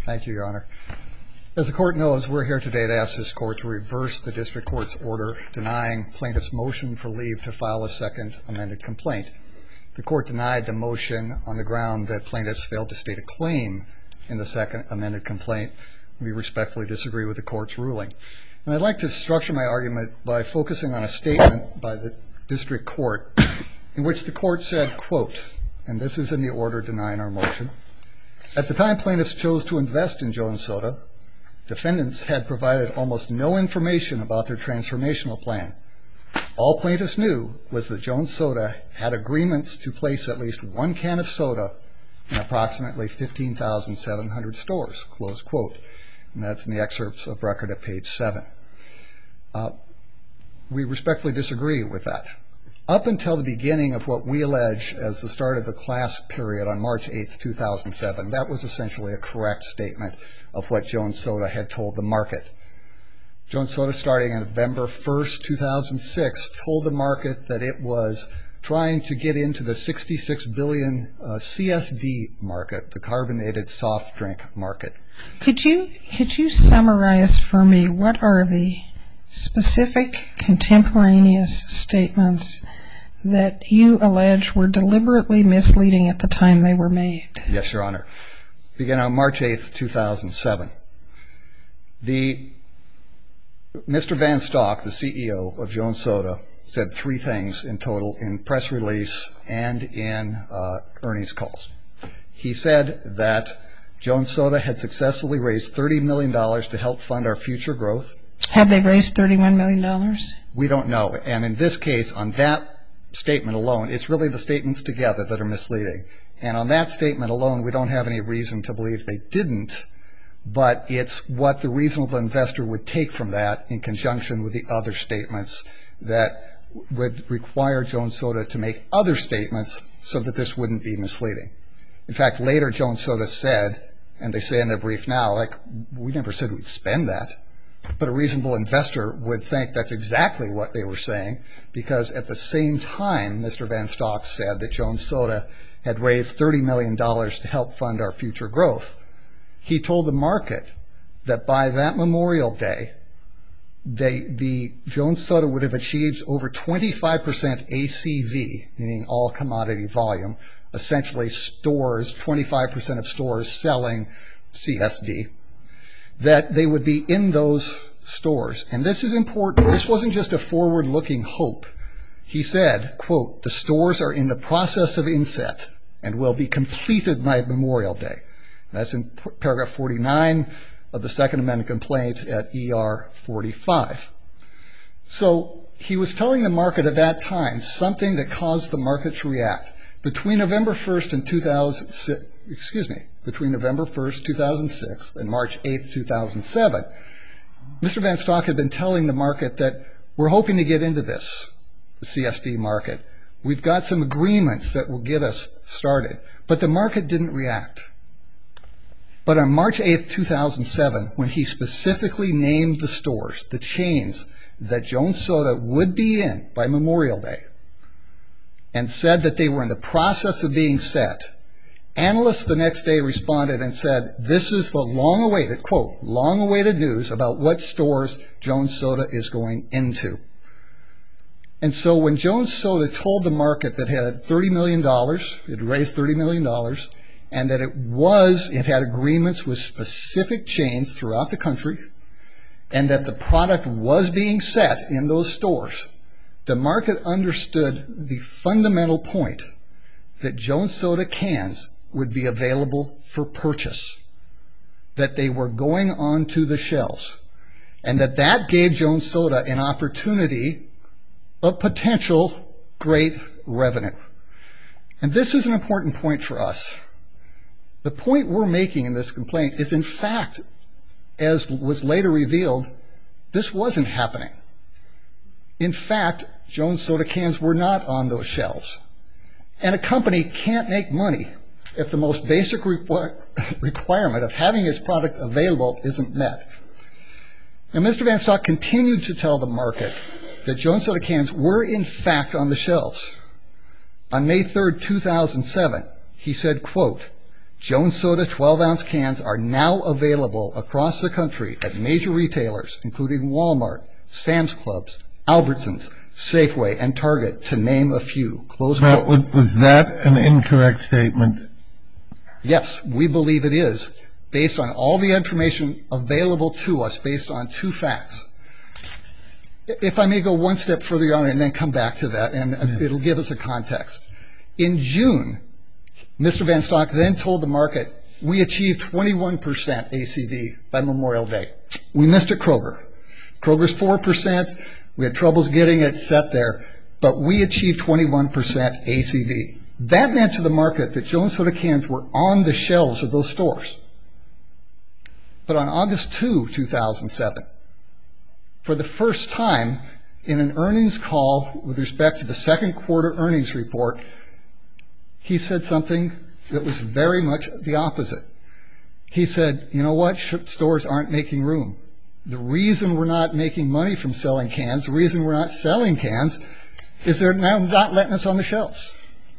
Thank you, Your Honor. As the Court knows, we're here today to ask this Court to reverse the District Court's order denying plaintiff's motion for leave to file a second amended complaint. The Court denied the motion on the ground that plaintiffs failed to state a claim in the second amended complaint. We respectfully disagree with the Court's ruling. And I'd like to structure my argument by focusing on a statement by the District Court in which the Court said, quote, and this is in the order denying our motion, "At the time plaintiffs chose to invest in Jones Soda, defendants had provided almost no information about their transformational plan. All plaintiffs knew was that Jones Soda had agreements to place at least one can of soda in approximately 15,700 stores," close quote. And that's in the excerpts of record at page 7. We respectfully disagree with that. Up until the beginning of what we allege as the start of the class period on March 8, 2007, that was essentially a correct statement of what Jones Soda had told the market. Jones Soda, starting on November 1st, 2006, told the market that it was trying to get into the $66 billion CSD market, the carbonated soft drink market. Could you summarize for me what are the specific contemporaneous statements that you allege were deliberately misleading at the time they were made? Yes, Your Honor. Beginning on March 8, 2007. Mr. Van Stock, the CEO of Jones Soda, said three things in total in press release and in earnings calls. He said that Jones Soda had successfully raised $30 million to help fund our future growth. Had they raised $31 million? We don't know. And in this case, on that statement alone, it's really the statements together that are misleading. And on that statement alone, we don't have any reason to believe they didn't, but it's what the reasonable investor would take from that in conjunction with the other statements that would require Jones Soda to make other statements so that this wouldn't be misleading. In fact, later Jones Soda said, and they say in their brief now, like, we never said we'd spend that. But a reasonable investor would think that's exactly what they were saying, because at the same time, Mr. Van Stock said that Jones Soda had raised $30 million to help fund our future growth. He told the market that by that Memorial Day, the Jones Soda would have achieved over 25% ACV, meaning all commodity volume, essentially stores, 25% of stores selling CSD, that they would be in those stores. And this is important. This wasn't just a forward-looking hope. He said, quote, "The stores are in the process of inset and will be completed by Memorial Day." That's in paragraph 49 of the Second Amendment complaint at ER 45. So he was telling the market at that time something that caused the market to react. Between November 1st and between November 1st, 2006 and March 8th, 2007, Mr. Van Stock had been telling the market that we're hoping to get into this, the CSD market. We've got some agreements that will get us started. But the market didn't react. But on March 8th, 2007, when he specifically named the stores, the chains that Jones Soda would be in by Memorial Day, and said that they were in the process of being set, analysts the next day responded and said, this is the long-awaited, quote, long-awaited news about what stores Jones Soda is going into. And so when Jones Soda told the market that it had $30 million, it had raised $30 million, and that it had agreements with specific chains throughout the country, and that the product was being set in those stores, the market understood the fundamental point that Jones Soda cans would be available for purchase, that they were going onto the shelves, and that gave Jones Soda an opportunity of potential great revenue. And this is an important point for us. The point we're making in this complaint is, in fact, as was later revealed, this wasn't happening. In fact, Jones Soda cans were not on those shelves. And a company can't make money if the most basic requirement of having its product available isn't met. And Mr. Van Stock continued to tell the market that Jones Soda cans were, in fact, on the shelves. On May 3rd, 2007, he said, quote, Jones Soda 12-ounce cans are now available across the country at major retailers, including Walmart, Sam's Clubs, Albertsons, Safeway, and Target, to name a few. Close quote. Was that an incorrect statement? Yes, we believe it is, based on all the information available to us, based on two facts. If I may go one step further, Your Honor, and then come back to that, and it'll give us a context. In June, Mr. Van Stock then told the market, we achieved 21% ACV by Memorial Day. We missed at Kroger. Kroger's 4%. We had troubles getting it set there, but we achieved 21% ACV. That meant to the market that Jones Soda cans were on the shelves of those stores. But on August 2, 2007, for the first time in an earnings call with respect to the second quarter earnings report, he said something that was very much the opposite. He said, you know what, stores aren't making room. The reason we're not making money from selling cans, the reason we're not selling cans, is they're now not letting us on the shelves.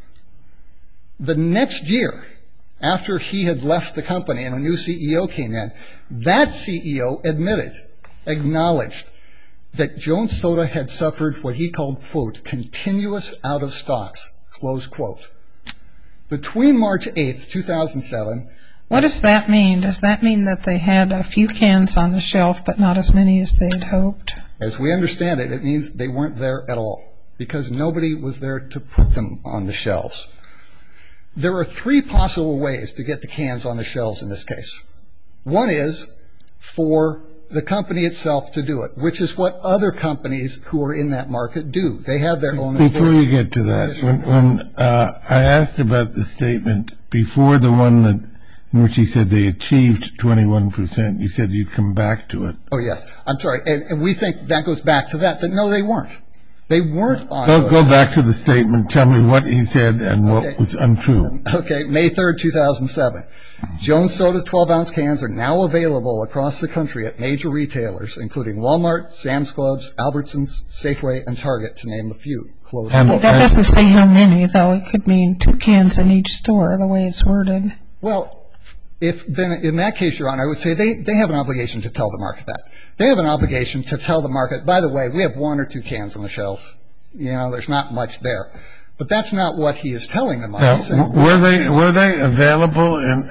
The next year, after he had left the company and a new CEO came in, that CEO acknowledged that Jones Soda had suffered what he called, quote, continuous out of stocks, close quote. Between March 8th, 2007... What does that mean? Does that mean that they had a few cans on the shelf but not as many as they had hoped? As we understand it, it means they weren't there at all because nobody was there to put them on the shelves. There are three possible ways to get the cans on the shelves in this case. One is for the company itself to do it, which is what other companies who are in that market do. They have their own... Before you get to that, when I asked about the statement before the one that in which he said they achieved 21%, you said you'd come back to it. Oh, yes. I'm sorry. And we think that goes back to that no, they weren't. They weren't on Go back to the statement. Tell me what he said and what was untrue. Okay. May 3rd, 2007. Jones Soda 12-ounce cans are now available across the country at major retailers, including Walmart, Sam's Clubs, Albertsons, Safeway, and Target, to name a few. Close quote. That doesn't say how many, though. It could mean 2 cans in each store, the way it's worded. Well, then in that case, Your Honor, I would say they have an obligation to tell the market that. They have an obligation to tell the market, by the way, we have 1 or 2 cans on the shelves. You know, there's not much there. But that's not what he is telling the market. Now, were they available in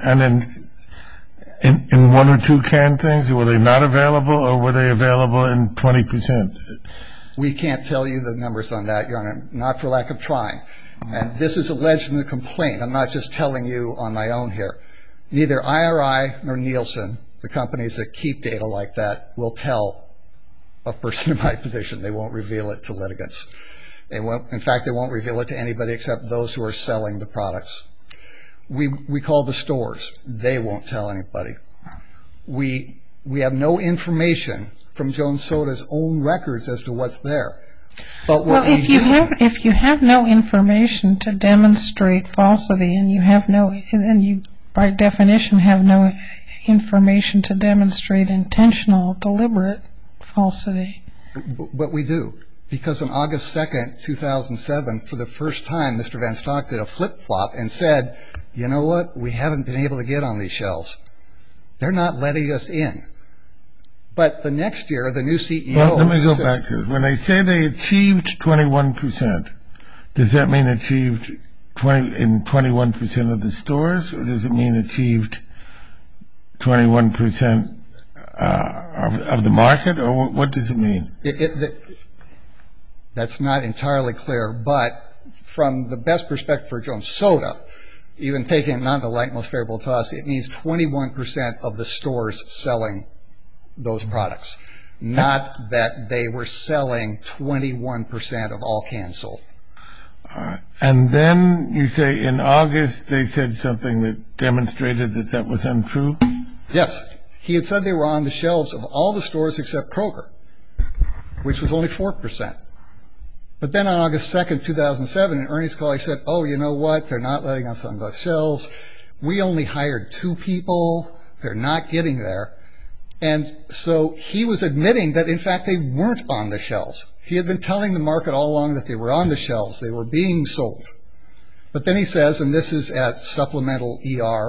1 or 2 can things? Or were they not available, or were they available in 20%? We can't tell you the numbers on that, Your Honor, not for lack of trying. And this is alleged in the complaint. I'm not just telling you on my own here. Neither IRI nor Nielsen, the companies that keep data like that, will tell a person in my position. They won't reveal it to litigants. In fact, they won't reveal it to anybody except those who are selling the products. We call the stores. They won't tell anybody. We have no information from Jones Soda's own records as to what's there. But well, if you have no information to demonstrate falsity, and you by definition have no information to demonstrate intentional, deliberate falsity. But we do. Because on August 2nd, 2007, for the first time, Mr. Van Stock did a flip-flop and said, you know what, we haven't been able to get on these shelves. They're not letting us in. But the next year, the new CEO... Well, let me go back to it. When they say they achieved 21%, does that mean achieved in 21% of the stores, or does it mean achieved 21% of the market, or what does it mean? That's not entirely clear, but from the best perspective for Jones Soda, even taking it not the light most favorable to us, it means 21% of the stores selling those products, not that they were selling 21% of all cans sold. And then you say in August they said something that demonstrated that that was untrue? Yes. He had said they were on the shelves of all the stores except Kroger, which was only 4%. But then on August 2nd, 2007, in earnings call, he said, oh, you know what, they're not letting us on the shelves. We only hired 2 people. They're not getting there. And so he was admitting that, in fact, they weren't on the shelves. He had been telling the market all along that they were on the shelves. They were being sold. But then he says, and this is at supplemental ER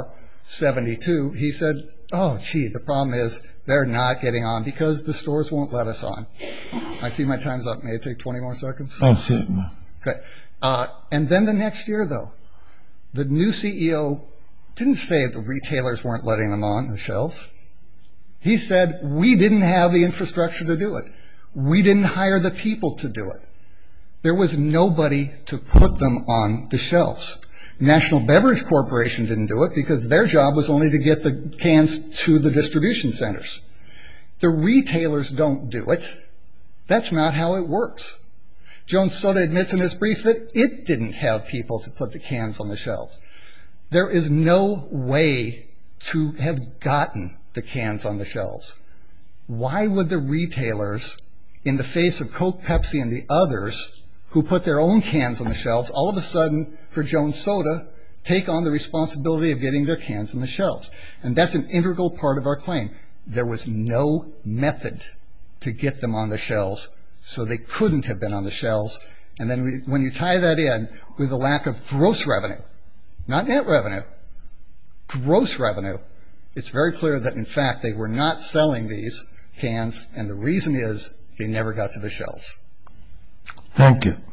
72, he said, oh, gee, the problem is they're not getting on because the stores won't let us on. I see my time's up. May I take 20 more seconds? That's it. Okay. And then the next year, though, the new CEO didn't say the retailers weren't letting them on the shelves. He said, we didn't have the infrastructure to do it. We didn't hire the people to do it. There was nobody to put them on the shelves. National Beverage Corporation didn't do it because their job was only to get the cans to the distribution centers. The retailers don't do it. That's not how it works. Jones Soda admits in his brief that it didn't have people to put the cans on the shelves. There is no way to have gotten the cans on the shelves. Why would the retailers, in the face of Coke, Pepsi, and the others who put their own cans on the shelves, all of a sudden, for Jones Soda, take on the responsibility of getting their cans on the shelves? And that's an integral part of our claim. There was no method to get them on the shelves, so they couldn't have been on the shelves. And then when you tie that in with the lack of gross revenue, not net revenue, gross revenue, it's very clear that, in fact, they were not selling these cans, and the reason is they never got to the shelves. Thank you.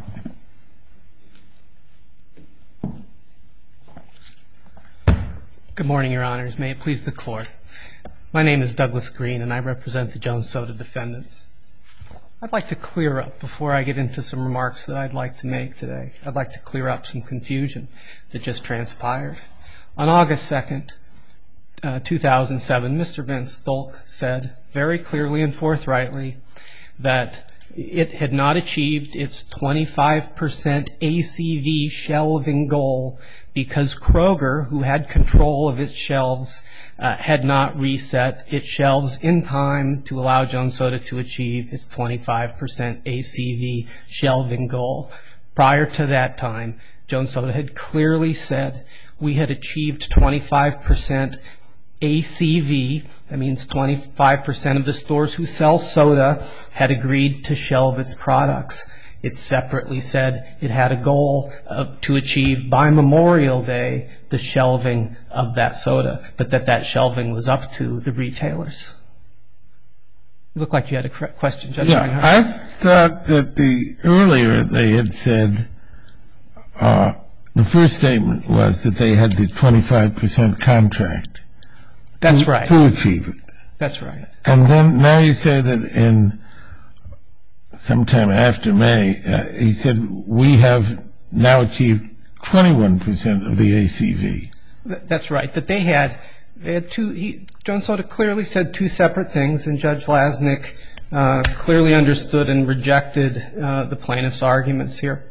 Good morning, Your Honors. May it please the Court. My name is Douglas Green, and I represent the Jones Soda defendants. I'd like to clear up, before I get into some remarks that I'd like to make today, I'd like to clear up some confusion that just transpired. On August 2nd, 2007, Mr. Vince Stolk said very clearly and forthrightly that it had not achieved its 25% ACV shelving goal because Kroger, who had control of its shelves, had not reset its shelves in time to allow Jones Soda to achieve its 25% ACV shelving goal. Prior to that time, Jones Soda had clearly said we had achieved 25% ACV, that means 25% of the stores who sell soda had agreed to shelve its products. It separately said it had a goal to achieve by Memorial Day the shelving of that soda, but that shelving was up to the retailers. You look like you had a question, Judge Reinhart. I thought that earlier they had said the first statement was that they had the 25% contract. That's right. To achieve it. That's right. And then now you say that in sometime after May, he said we have now achieved 21% of the ACV. That's right. That they had two. Jones Soda clearly said two separate things, and Judge Lasnik clearly understood and rejected the plaintiff's arguments here.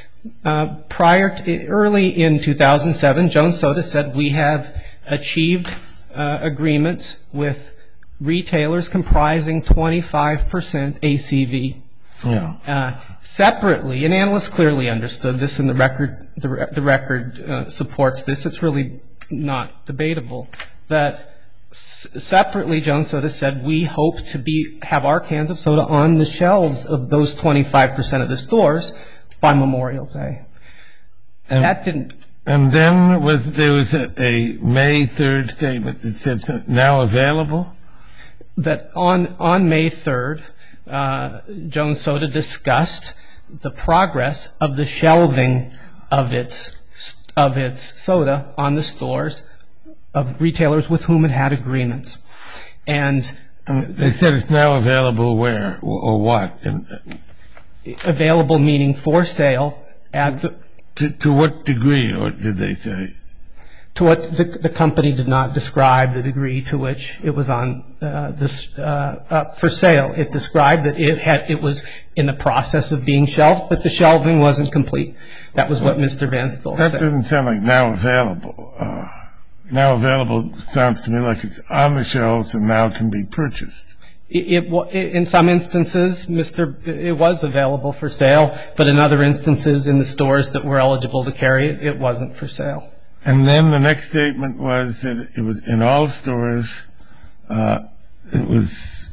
Early in 2007, Jones Soda said we have achieved agreements with retailers comprising 25% ACV. Yeah. Separately, and analysts clearly understood this, and the record supports this. It's really not debatable that separately, Jones Soda said we hope to have our cans of soda on the shelves of those 25% of the stores by Memorial Day. And that didn't. And then there was a May 3rd statement that said now available? That on May 3rd, Jones Soda discussed the progress of the shelving of its soda on the stores of retailers with whom it had agreements. And they said it's now available where or what? Available meaning for sale at the... To what degree, or did they say? To what the company did not describe the degree to which it was on for sale. It described that it was in the process of being shelved, but the shelving wasn't complete. That was what Mr. Van Stol said. That doesn't sound like now available. Now available sounds to me like it's on the shelves and now can be purchased. In some instances, it was available for sale, but in other instances, in the stores that were eligible to carry it, it wasn't for sale. And then the next statement was that it was in all stores. It was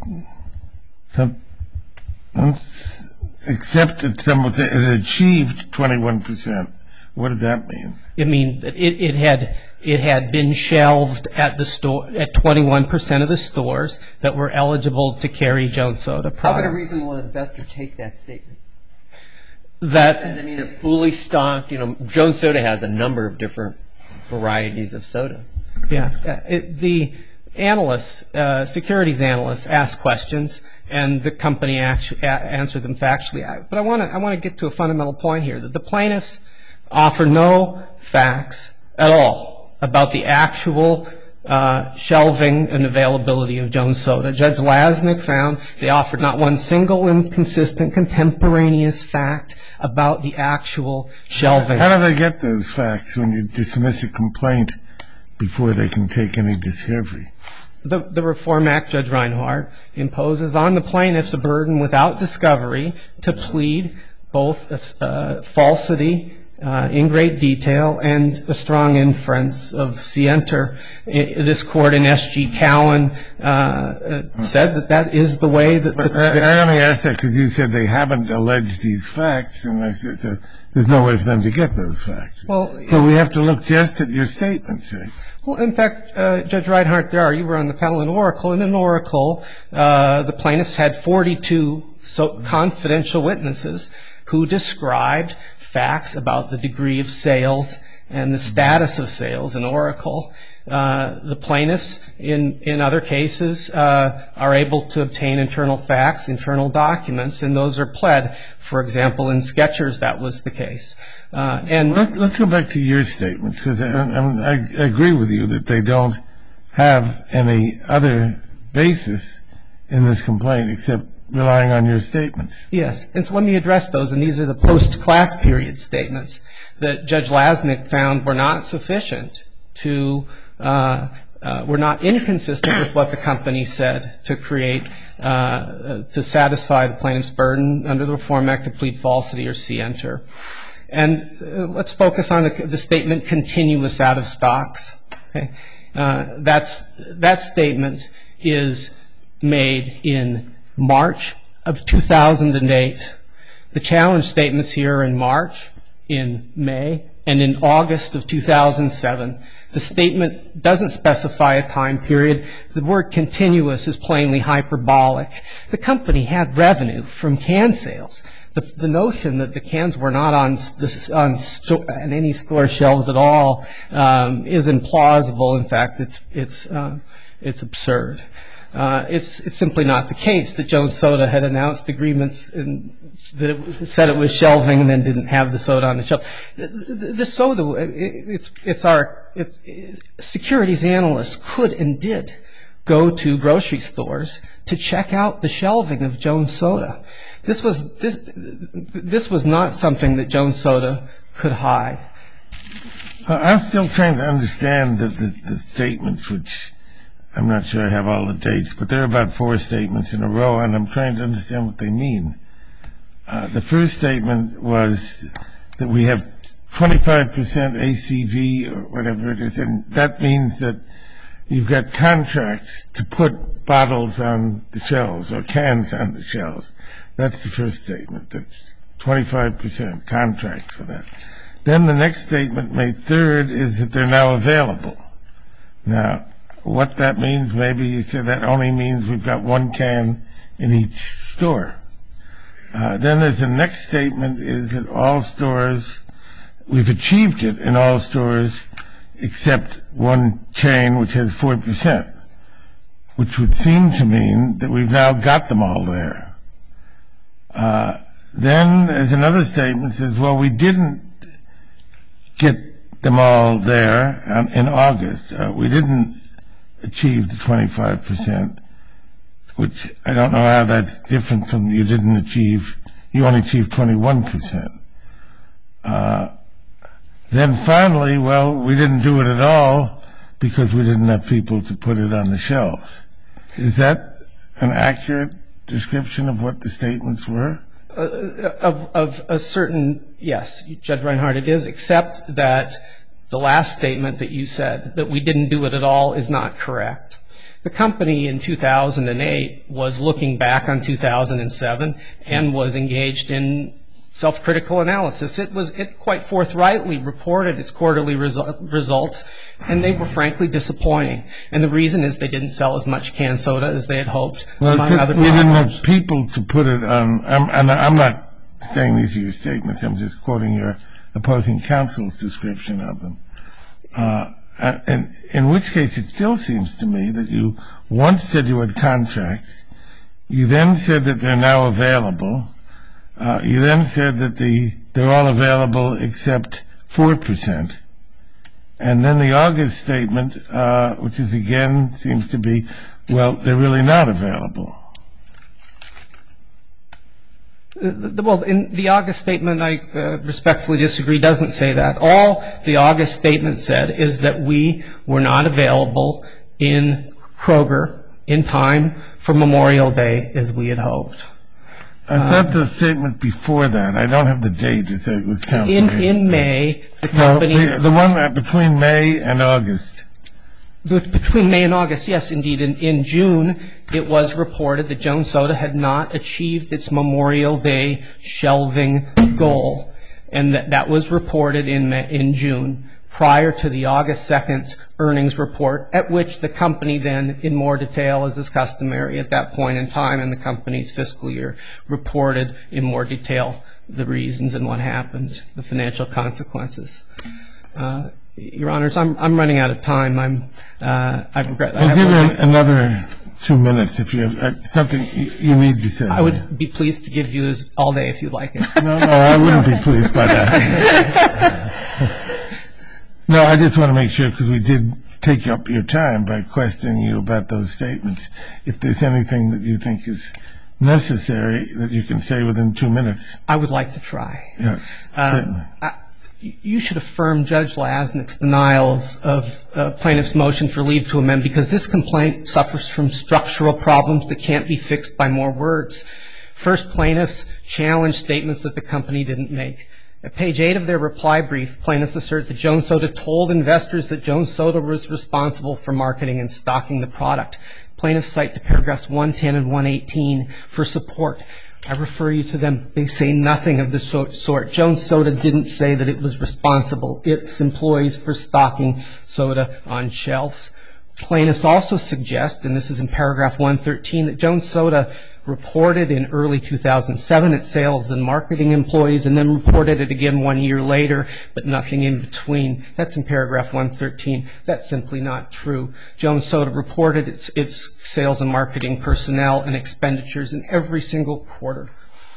accepted. Someone said it achieved 21%. What did that mean? It means that it had it had been shelved at 21% of the stores that were eligible to carry Jones Soda products. How would a reasonable investor take that statement? That, I mean, a fully stocked, Jones Soda has a number of different varieties of soda. yeah, the analysts, securities analysts, ask questions, and the company answered them factually. But I want to get to a fundamental point here, that the plaintiffs offer no facts at all about the actual shelving and availability of Jones Soda. Judge Lasnik found they offered not one single inconsistent contemporaneous fact about the actual shelving. How do they get those facts when you dismiss a complaint before they can take any discovery? The Reform Act, Judge Reinhart, imposes on the plaintiffs a burden without discovery to plead both falsity in great detail and a strong inference of scienter. This court in S.G. Cowan said that is the way that... I only asked that because you said they haven't alleged these facts, and I said, so there's no way for them to get those facts. Well, so we have to look just at your statements, right? Well, in fact, Judge Reinhart, you were on the panel in Oracle, and in Oracle, the plaintiffs had 42 confidential witnesses who described facts about the degree of sales and the status of sales in Oracle. The plaintiffs, in other cases, are able to obtain internal facts, internal documents, and those are pled. For example, in Skechers, that was the case. Let's go back to your statements, because I agree with you that they don't have any other basis in this complaint except relying on your statements. Yes, and so let me address those, and these are the post-class period statements that Judge Lasnik found were not sufficient to, were not inconsistent with what the company said to create, to satisfy the plaintiff's burden under the Reform Act to plead falsity or scienter. And let's focus on the statement continuous out of stocks. Okay, that statement is made in March of 2008. The challenge statements here are in March, in May, and in August of 2007. The statement doesn't specify a time period. The word continuous is plainly hyperbolic. The company had revenue from can sales. The notion that the cans were not on any store shelves at all is implausible. In fact, it's absurd. It's simply not the case that Jones Soda had announced agreements that it said it was shelving and then didn't have the soda on the shelf. The soda, securities analysts could and did go to grocery stores to check out the shelving of Jones Soda. This was not something that Jones Soda could hide. I'm still trying to understand the statements, which I'm not sure I have all the dates, but there are about 4 statements in a row, and I'm trying to understand what they mean. The first statement was that we have 25% ACV or whatever it is, and that means that you've got contracts to put bottles on the shelves or cans on the shelves. That's the first statement. That's 25% contracts for that. Then the next statement, May 3rd, is that they're now available. Now, what that means, maybe you said that only means we've got 1 can in each store. Then there's the next statement is that all stores, we've achieved it in all stores except one chain which has 4%, which would seem to mean that we've now got them all there. Then there's another statement that says, well, we didn't get them all there in August. We didn't achieve the 25%, which I don't know how that's different from you only achieved 21%. Then finally, well, we didn't do it at all because we didn't have people to put it on the shelves. Is that an accurate description of what the statements were? Of a certain, yes, Judge Reinhart, it is, except that the last statement that you said, that we didn't do it at all, is not correct. The company in 2008 was looking back on 2007 and was engaged in self-critical analysis. It quite forthrightly reported its quarterly results, and they were frankly disappointing. And the reason is they didn't sell as much canned soda as they had hoped, among other we didn't have problems. people to put it on. I'm not saying these are your statements. I'm just quoting your opposing counsel's description of them. And in which case, it still seems to me that you once said you had contracts. You then said that they're now available. You then said that they're all available except 4%. And then the August statement, which is again seems to be, well, they're really not available. Well, in the August statement, I respectfully disagree, doesn't say that. All the August statement said is that we were not available in Kroger in time for Memorial Day as we had hoped. I thought the statement before that, I don't have the date, it was counsel. In May, the company... No, the one between May and August. Between May and August, yes, indeed. In June, it was reported that Jones Soda had not achieved its Memorial Day shelving goal, and that was reported in June, prior to the August 2nd earnings report, at which the company then, in more detail, as is customary at that point in time in the company's fiscal year, reported in more detail the reasons and what happened, the financial consequences. Your Honors, I'm running out of time. I regret that. I'll give you another 2 minutes if you have something you need to say. I would be pleased to give you all day if you'd like it. No, I wouldn't be pleased by that. No, I just want to make sure, because we did take up your time by questioning you about those statements. If there's anything that you think is necessary that you can say within 2 minutes. I would like to try. Yes, certainly. You should affirm Judge Lasnik's denial of plaintiff's motion for leave to amend, because this complaint suffers from structural problems that can't be fixed by more words. First, plaintiffs challenged statements that the company didn't make. At page 8 of their reply brief, plaintiffs assert that Jones Soda told investors that Jones Soda was responsible for marketing and stocking the product. Plaintiffs cite to paragraphs 110 and 118 for support. I refer you to them. They say nothing of the sort. Jones Soda didn't say that it was responsible, its employees, for stocking soda on shelves. Plaintiffs also suggest, and this is in paragraph 113, that Jones Soda reported in early 2007 its sales and marketing employees, and then reported it again 1 year later, but nothing in between. That's in paragraph 113. That's simply not true. Jones Soda reported its sales and marketing personnel and expenditures in every single quarter.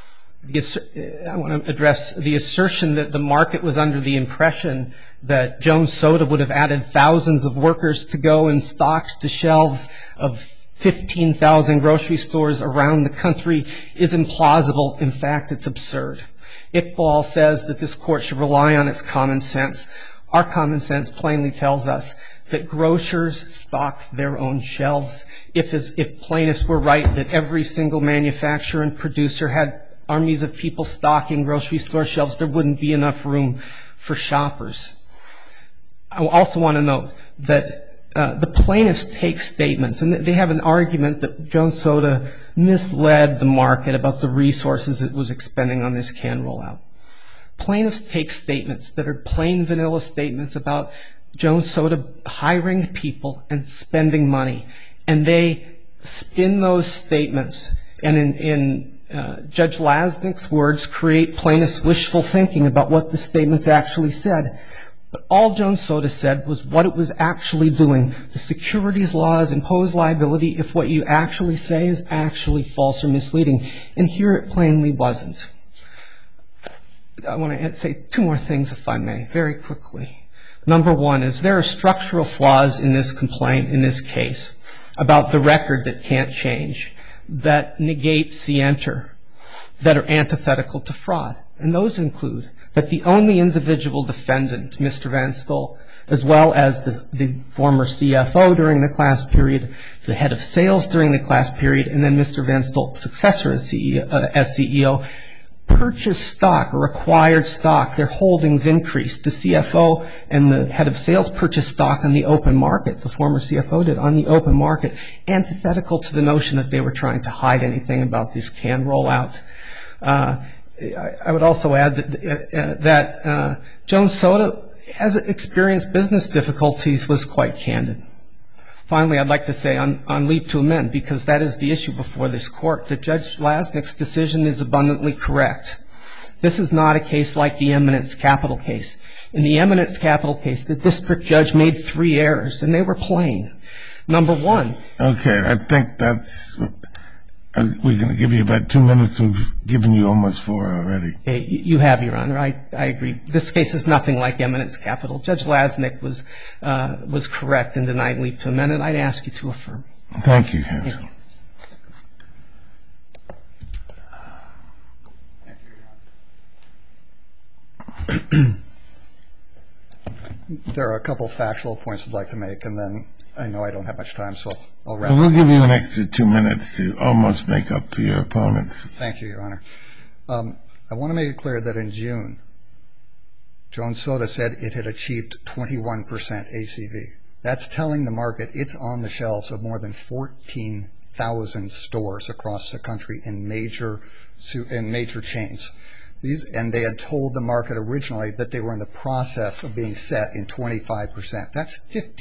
I want to address the assertion that the market was under the impression that Jones Soda would have added thousands of workers to go and stock the shelves of 15,000 grocery stores around the country is implausible. In fact, it's absurd. Iqbal says that this court should rely on its common sense. Our common sense plainly tells us that grocers stock their own shelves. If plaintiffs were right that every single manufacturer and producer had armies of people stocking grocery store shelves, there wouldn't be enough room for shoppers. I also want to note that the plaintiffs take statements, and they have an argument that Jones Soda misled the market about the resources it was expending on this can rollout. Plaintiffs take statements that are plain vanilla statements about Jones Soda hiring people and spending money, and they spin those statements, and in Judge Lasnik's words, create plaintiffs' wishful thinking about what the statements actually said. But all Jones Soda said was what it was actually doing. The securities laws impose liability if what you actually say is actually false or misleading. And here it plainly wasn't. I want to say 2 more things, if I may, very quickly. Number 1 is there are structural flaws in this complaint, in this case, about the record that can't change, that negate scienter, that are antithetical to fraud. And those include that the only individual defendant, Mr. Van Stolk, as well as the former CFO during the class period, the head of sales during the class period, and then Mr. Van Stolk's successor as CEO, purchased stock or acquired stock. Their holdings increased. The CFO and the head of sales purchased stock on the open market. The former CFO did on the open market, antithetical to the notion that they were trying to hide anything about this can rollout. I would also add that Jones Soda, as it experienced business difficulties, was quite candid. Finally, I'd like to say on leave to amend, because that is the issue before this court, that Judge Lasnik's decision is abundantly correct. This is not a case like the Eminence Capital case. In the Eminence Capital case, the district judge made 3 errors, and they were plain. Number one. Okay, I think that's, we're going to give you about 2 minutes. We've given you almost 4 already. Okay, you have, Your Honor. I agree. This case is nothing like Eminence Capital. Judge Lasnik was correct in denying leave to amend, and I'd ask you to affirm. Thank you, counsel. Thank you. There are a couple factual points I'd like to make, and then I know I don't have much time, so I'll wrap We'll up. give you an extra 2 minutes to almost make up for your opponents. Thank you, Your Honor. I want to make it clear that in June, Jones Soda said it had achieved 21% ACV. That's telling the market it's on the shelves of more than 14,000 stores across the country in major chains. And they had told the market originally that they were in the process of being set in 25%. That's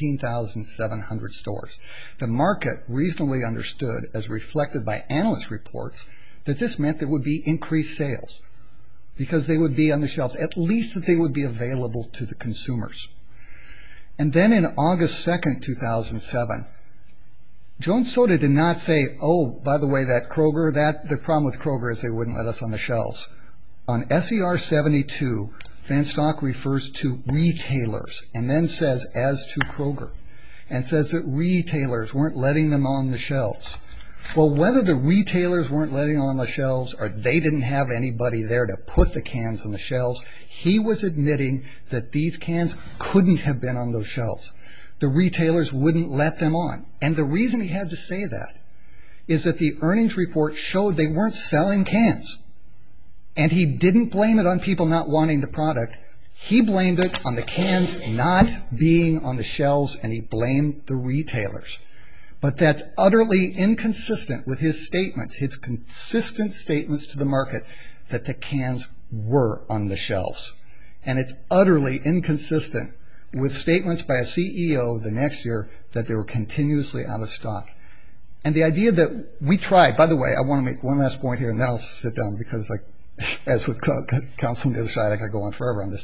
15,700 stores. The market reasonably understood, as reflected by analyst reports, that this meant there would be increased sales because they would be on the shelves, at least that they would be available to the consumers. And then in August 2nd, 2007, Jones Soda did not say, oh, by the way, the problem with Kroger is they wouldn't let us on the shelves. On SER 72, Van Stock refers to retailers and then says, as to Kroger, and says that retailers weren't letting them on the shelves. Well, whether the retailers weren't letting them on the shelves or they didn't have anybody there to put the cans on the shelves, he was admitting that these cans couldn't have been on those shelves. The retailers wouldn't let them on. And the reason he had to say that is that the earnings report showed they weren't selling cans. And he didn't blame it on people not wanting the product. He blamed it on the cans not being on the shelves, and he blamed the retailers. But that's utterly inconsistent with his statements, his consistent statements to the market that the cans were on the shelves. And it's utterly inconsistent with statements by a CEO the next year that they were continuously out of stock. And the idea that we tried, by the way, I want to make one last point here, and then I'll sit down because, as with counsel on the other side, I could go on forever on this.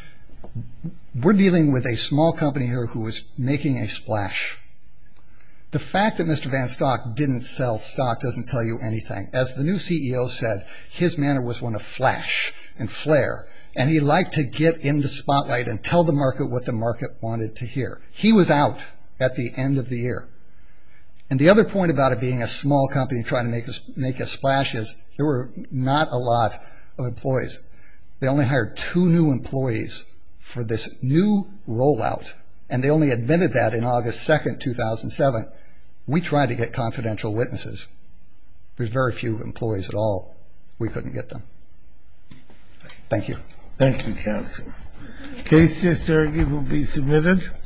We're dealing with a small company here who is making a splash. The fact that Mr. Van Stock didn't sell stock doesn't tell you anything. As the new CEO said, his manner was one of flash and flare, and he liked to get in the spotlight and tell the market what the market wanted to hear. He was out at the end of the year. And the other point about it being a small company trying to make a splash is there were not a lot of employees. They only hired 2 new employees for this new rollout, and they only admitted that in August 2nd, 2007. We tried to get confidential witnesses. There's very few employees at all. We couldn't get them. Thank you. Thank you, counsel. Case just argued will be submitted.